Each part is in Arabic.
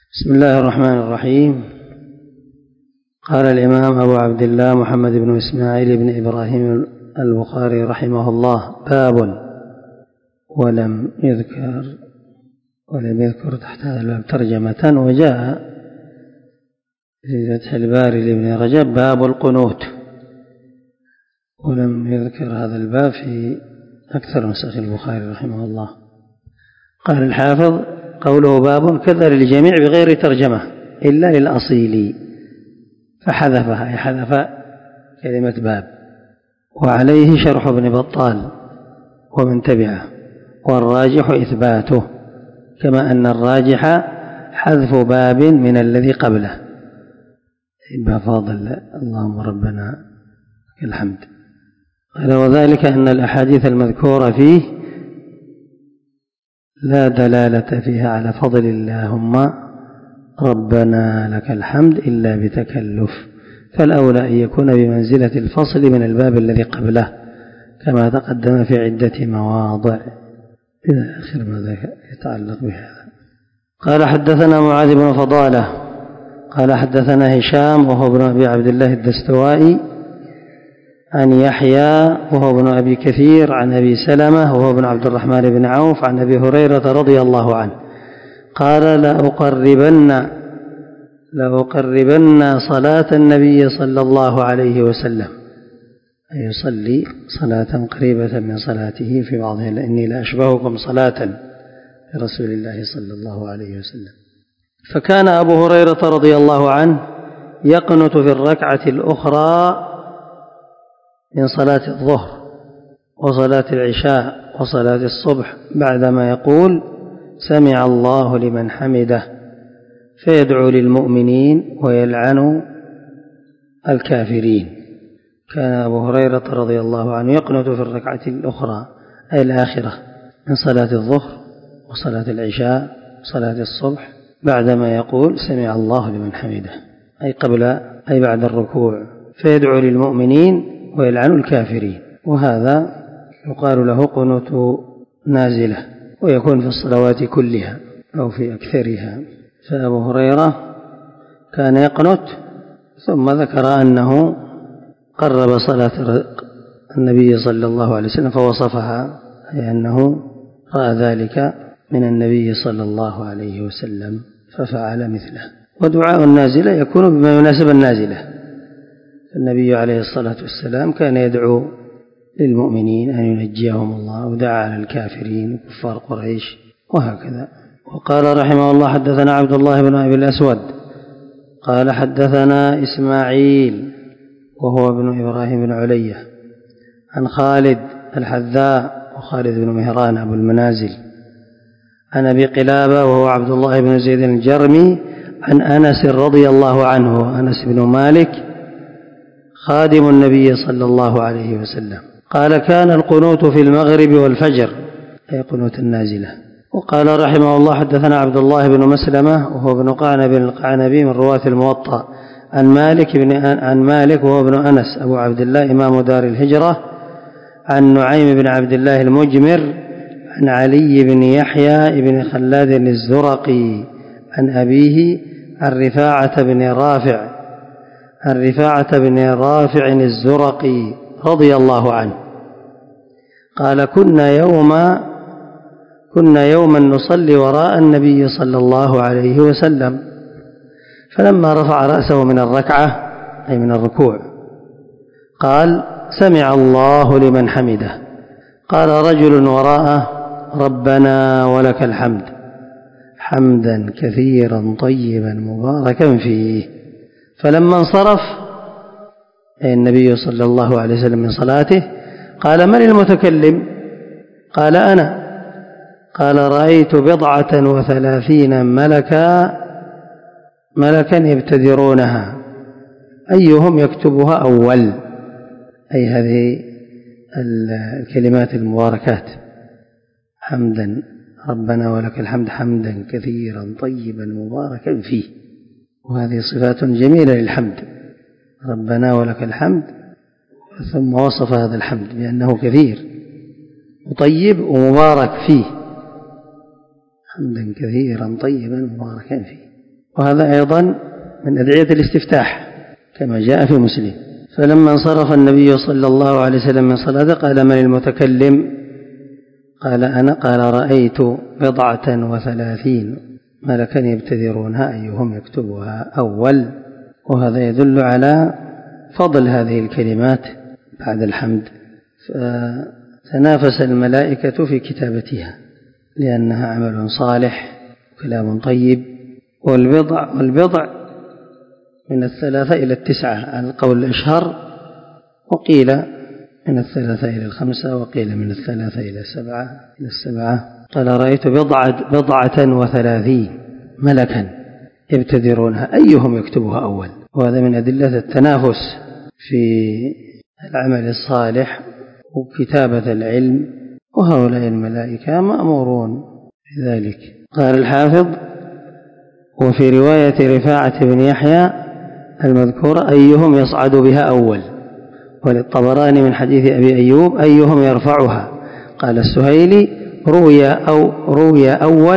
بسم الله الرحمن الرحيم. قال الإمام أبو عبد الله محمد بن إسماعيل بن إبراهيم البخاري رحمه الله: باب ولم يذكر تحت هذا الباب ترجمة، وجاء في فتح الباري لابن رجب باب القنوت، ولم يذكر هذا الباب في أكثر نسخ البخاري رحمه الله. قال الحافظ: قوله باب كذا للجميع بغير ترجمة إلا للأصيل، فحذفها، أي حذف كلمة باب. وعليه شرح ابن بطال ومن تبعه، والراجح إثباته، كما أن الراجح حذف باب من الذي قبله. بفضل اللهم ربنا الحمد. قال: وذلك أن الأحاديث المذكورة فيه لا دلالة فيها على فضل اللهم ربنا لك الحمد إلا بتكلف، فالأولى أن يكون بمنزلة الفصل من الباب الذي قبله، كما تقدم في عدة مواضع إلى آخر ما يتعلق بهذا. قال: حدثنا معاذ بن فضالة قال: حدثنا هشام وهو ابن أبي عبد الله الدستوائي عن يحيى وهو ابن أبي كثير عن أبي سلمة وهو ابن عبد الرحمن بن عوف عن أبي هريرة رضي الله عنه قال: لأقربن صلاة النبي صلى الله عليه وسلم، أي يصلي صلاة قريبة من صلاته في بعضها، لأني لأشبهكم صلاة لرسول الله صلى الله عليه وسلم. فكان أبو هريرة رضي الله عنه يقنت في الركعة الأخرى من صلاة الظهر وصلاة العشاء وصلاة الصبح بعدما يقول: سمع الله لمن حمده، فيدعو للمؤمنين ويلعن الكافرين. كان أبو هريرة رضي الله عنه يقنت في الركعة الأخرى، أي الآخرة، من صلاة الظهر وصلاة العشاء وصلاة الصبح بعدما يقول: سمع الله لمن حمده، أي بعد الركوع، فيدعو للمؤمنين ويلعن الكافرين. وهذا يقال له قنوت نازلة، ويكون في الصلوات كلها أو في أكثرها. فأبو هريرة كان يقنت، ثم ذكر أنه قرب صلاة النبي صلى الله عليه وسلم فوصفها، أي أنه رأى ذلك من النبي صلى الله عليه وسلم ففعل مثله. ودعاء النازلة يكون بما يناسب النازلة. النبي عليه الصلاة والسلام كان يدعو للمؤمنين أن ينجيهم الله، ودعا على الكافرين كفار قريش، وهكذا. وقال رحمه الله: حدثنا عبد الله بن أبي الأسود قال: حدثنا إسماعيل وهو ابن إبراهيم بن علية عن خالد الحذاء وخالد بن مهران أبو المنازل عن أبي قلابة وهو عبد الله بن زيد الجرمي عن أنس رضي الله عنه، أنس بن مالك خادم النبي صلى الله عليه وسلم، قال: كان القنوت في المغرب والفجر، أي قنوت النازلة. وقال رحمه الله: حدثنا عبد الله بن مسلمة وهو ابن قعنب القعنبي من رواة الموطأ عن مالك وهو ابن أنس أبو عبد الله إمام دار الهجرة عن نعيم بن عبد الله المجمر عن علي بن يحيى بن خلاد الزرقي عن أبيه عن رفاعة بن رافع الزرقي رضي الله عنه قال: كنا يوما نصلي وراء النبي صلى الله عليه وسلم، فلما رفع رأسه من الركعة، أي من الركوع، قال: سمع الله لمن حمده. قال رجل وراءه: ربنا ولك الحمد، حمدا كثيرا طيبا مباركا فيه. فلما انصرف أي النبي صلى الله عليه وسلم من صلاته قال: من المتكلم؟ قال: أنا. قال: رأيت 37 ملكا يبتدرونها أيهم يكتبها أول، أي هذه الكلمات المباركات: حمدا ربنا ولك الحمد حمدا كثيرا طيبا مباركا فيه. وهذه صفات جميلة للحمد، ربنا ولك الحمد، ثم وصف هذا الحمد بأنه كثير وطيب ومبارك فيه، حمدا كثيرا طيبا مباركا فيه. وهذا أيضا من أدعية الاستفتاح كما جاء في مسلم. فلما انصرف النبي صلى الله عليه وسلم من صلاته قال: من المتكلم؟ قال: أنا. قال: رأيت 37 ملكا يبتدرونها أيهم يكتبها أول. وهذا يدل على فضل هذه الكلمات بعد الحمد، فتنافس الملائكة في كتابتها لأنها عمل صالح وكلام طيب. والبضع من 3 إلى 9 على القول الأشهر، وقيل من 3 إلى 5، وقيل من 3 إلى 7. قال: رأيت 37 ملكا يبتدرونها أيهم يكتبها أول. وهذا من أدلة التنافس في العمل الصالح وكتابة العلم، وهؤلاء الملائكة مأمورون بذلك. قال الحافظ: وفي رواية رفاعة بن يحيى المذكورة أيهم يصعد بها أول، وللطبراني من حديث أبي أيوب أيهم يرفعها. قال السهيلي: روي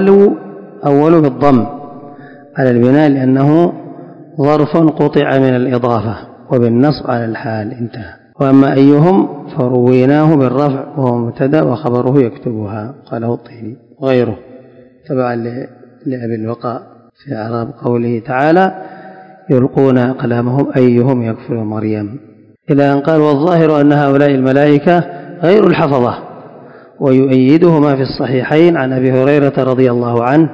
أول بالضم على البناء لأنه ظرف قطع من الإضافة، وبالنصب على الحال انتهى. وأما أيهم فرويناه بالرفع وهو مبتدأ وخبره يكتبها. قاله الطيبي وغيره تبعا لأبي الوقاء في إعراب قوله تعالى: يلقون أقلامهم أيهم يكفل مريم، إلى أن قال: والظاهر أن هؤلاء الملائكة غير الحفظة. ويؤيده ما في الصحيحين عن أبي هريرة رضي الله عنه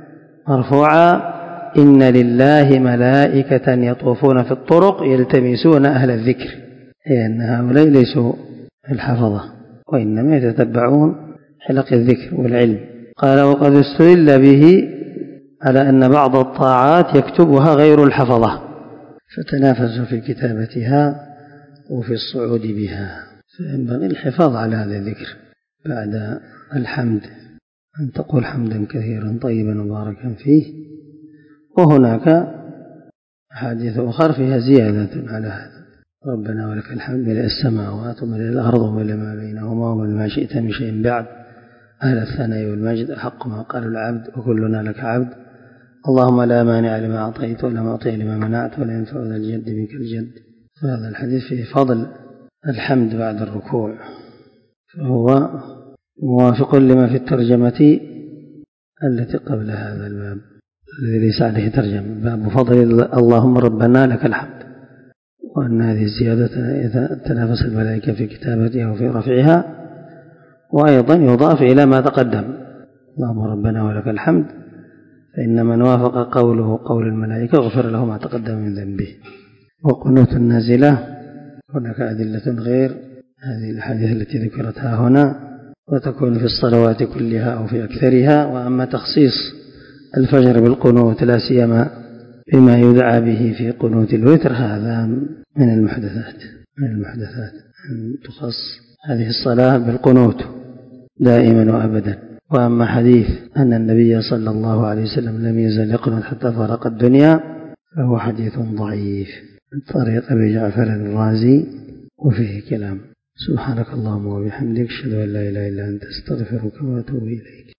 مرفوعا: إن لله ملائكة يطوفون في الطرق يلتمسون أهل الذكر، أي أن هؤلاء ليسوا الحفظة وإنما يتتبعون حلق الذكر والعلم. قال: وقد استدل به على أن بعض الطاعات يكتبها غير الحفظة، فتنافسوا في كتابتها وفي الصعود بها. فينبغي الحفاظ على هذا الذكر بعد الحمد، أن تقول حمدا كثيرا طيبا مباركا فيه. وهناك أحاديث أخرى فيها زيادة على هذا: ربنا ولك الحمد ملء السماوات وملء الأرض وملء ما بينهما وملء ما شئت من شيء بعد، أهل الثناء والمجد أحق ما قال العبد وكلنا لك عبد، اللهم لا مانع لما أعطيت ولا معطي لما منعت ولا ينفع ذا الجد منك الجد. فهذا الحديث فيه فضل الحمد بعد الركوع، فهو موافق لما في الترجمة التي قبل هذا الباب الذي ليس عليه ترجمة، باب فضل اللهم ربنا لك الحمد، وأن هذه الزيادة تنافس الملائكة في كتابتها وفي رفعها. وأيضا يضاف إلى ما تقدم: اللهم ربنا ولك الحمد، فإن من وافق قوله قول الملائكة غفر له ما تقدم من ذنبه. وقنوت النازلة هناك أدلة غير هذه الحديث التي ذكرتها هنا، وتكون في الصلوات كلها أو في أكثرها. وأما تخصيص الفجر بالقنوت لا سيما بما يدعى به في قنوت الوتر، هذا من المحدثات أن تخص هذه الصلاة بالقنوت دائما وأبدا. وأما حديث أن النبي صلى الله عليه وسلم لم يزل يقنط حتى فارق الدنيا فهو حديث ضعيف من طريق أبي جعفر الرازي وفيه كلام. سبحانك اللهم وبحمدك، أشهد أن لا إله إلا أنت، أستغفرك وأتوب إليك.